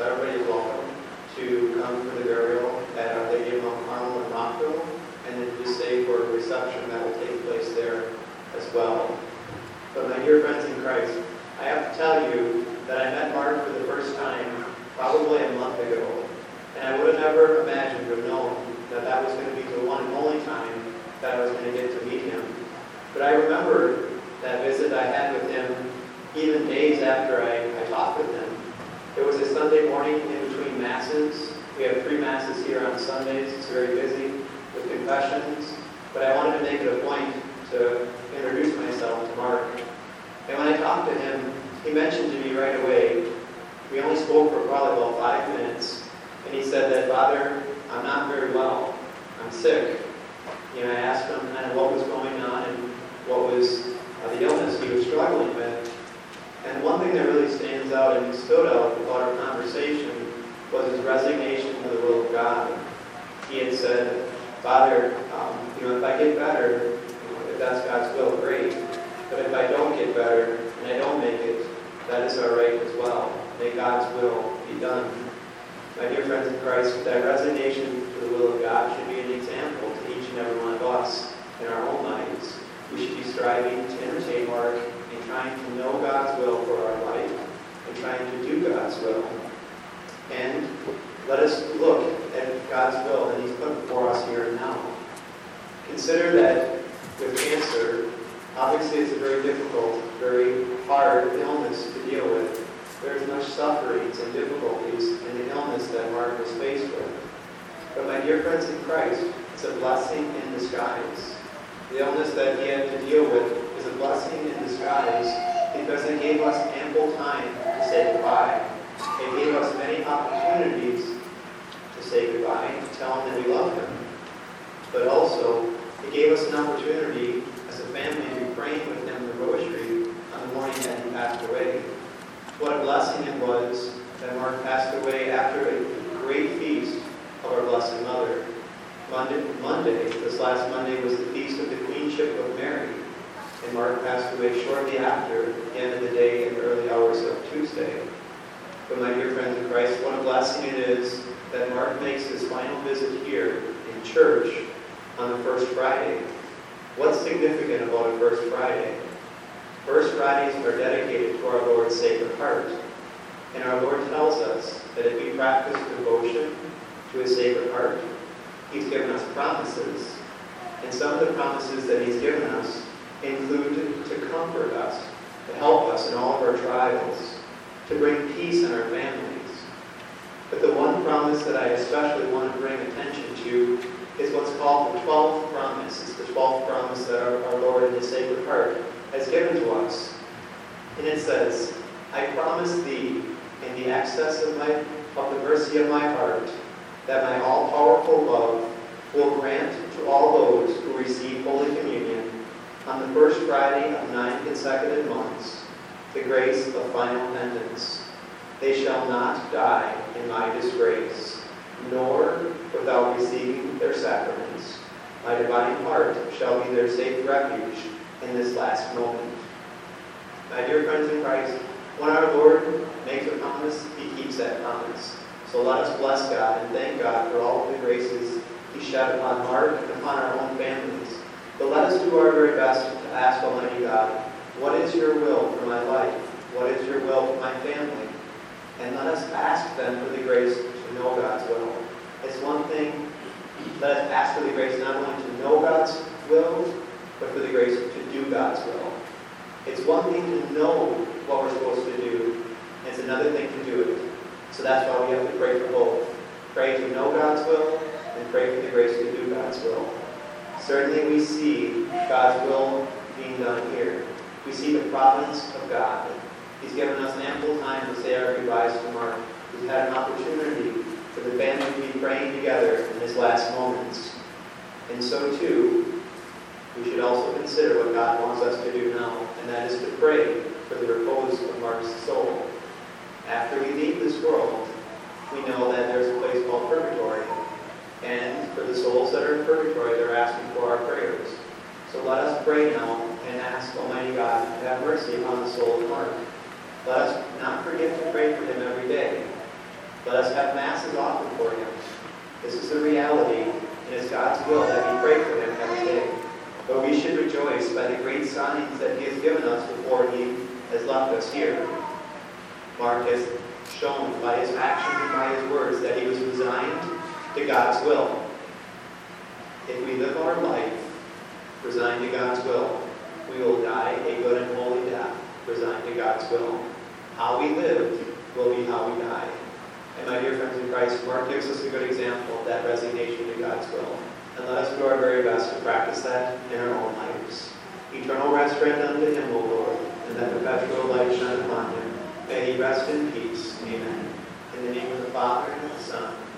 So everybody is welcome to come for the burial at Our Lady of Mount Carmel in Rockville, and then just stay for a reception that will take place there as well. But my dear friends in Christ, I have to tell you that I met Mark for the first time probably a month ago, and I would have never imagined or known that that was going to be the one and only time that I was going to get to meet him. But I remember that visit I had with him even days after I talked with him. It was a Sunday morning in between Masses. We have 3 Masses here on Sundays. It's very busy with confessions. But I wanted to make it a point to introduce myself to Mark. And when I talked to him, he mentioned to me right away, we only spoke for probably about 5 minutes, and he said that, Father, I'm not very well. I'm sick. I asked him kind of what was going on and what was the illness he was struggling with. And one thing that really stands out and stood out about our conversation was his resignation to the will of God. He had said, Father, if I get better, if that's God's will, great. But if I don't get better and I don't make it, that is all right as well. May God's will be done. My dear friends in Christ, that resignation to the will of God should be an example to each and every one of us in our own lives. We should be striving to imitate Mark in trying to know God's will for our life and trying to do God's will. And let us look at God's will that He's put before us here and now. Consider that with cancer, obviously it's a very difficult, very hard illness to deal with. There's much sufferings and difficulties in the illness that Mark was faced with. But my dear friends in Christ, it's a blessing in disguise. The illness that he had to deal with is a blessing in disguise because it gave us ample time to say goodbye. It gave us many opportunities to say goodbye, to tell him that we love him. But also, it gave us an opportunity as a family to be praying with him in the rosary on the morning that he passed away. What a blessing it was that Mark passed away after a great feast of our Blessed Mother. Monday, this last Monday, was the feast of the Queenship of Mary. And Mark passed away shortly after the end of the day in the early hours of Tuesday. But my dear friends in Christ, what a blessing it is that Mark makes his final visit here in church on the First Friday. What's significant about a First Friday? First Fridays are dedicated to our Lord's Sacred Heart. And our Lord tells us that if we practice devotion to His Sacred Heart, He's given us promises. And some of the promises that He's given us include to comfort us, to help us in all of our trials, to bring peace in our families. But the one promise that I especially want to bring attention to is what's called the 12th promise. It's the 12th promise that our Lord in His Sacred Heart has given to us. And it says, I promise thee, in the excess of the mercy of my heart, that my all-powerful love will grant to all those who receive Holy Communion on the first Friday of 9 consecutive months the grace of final penance. They shall not die in my disgrace, nor without receiving their sacraments. My divine heart shall be their safe refuge in this last moment. My dear friends in Christ, when our Lord makes a promise, He keeps that promise. So let us bless God and thank God for all of the graces He shed upon Mark and upon our own families. But let us do our very best to ask Almighty God, what is your will for my life? What is your will for my family? And let us ask then for the grace to know God's will. It's one thing, let us ask for the grace not only to know God's will, but for the grace to do God's will. It's one thing to know what we're supposed to do, and it's another thing to do it. So that's why we have to pray for both. Pray to know God's will, and pray for the grace to do God's will. Certainly we see God's will being done here. We see the providence of God. He's given us ample time to say our goodbyes to Mark. We've had an opportunity for the family to be praying together in His last moments. And so too, we should also consider what God wants us to do now, and that is to pray for the repose of Mark's soul. After we leave this world, we know that there's a place called purgatory. And for the souls that are in purgatory, they're asking for our prayers. So let us pray now and ask Almighty God to have mercy upon the soul of Mark. Let us not forget to pray for him every day. Let us have masses often for him. This is the reality, and it's God's will that we pray for him every day. But we should rejoice by the great signs that he has given us before he has left us here. Mark has shown by his actions and by his words that he was resigned to God's will. If we live our life resigned to God's will, we will die a good and holy death, resigned to God's will. How we live will be how we die. And my dear friends in Christ, Mark gives us a good example of that resignation to God's will. And let us do our very best to practice that in our own lives. Eternal rest grant unto him, O Lord, and that perpetual light shine upon him. May he rest in peace. Amen. In the name of the Father, and of the Son,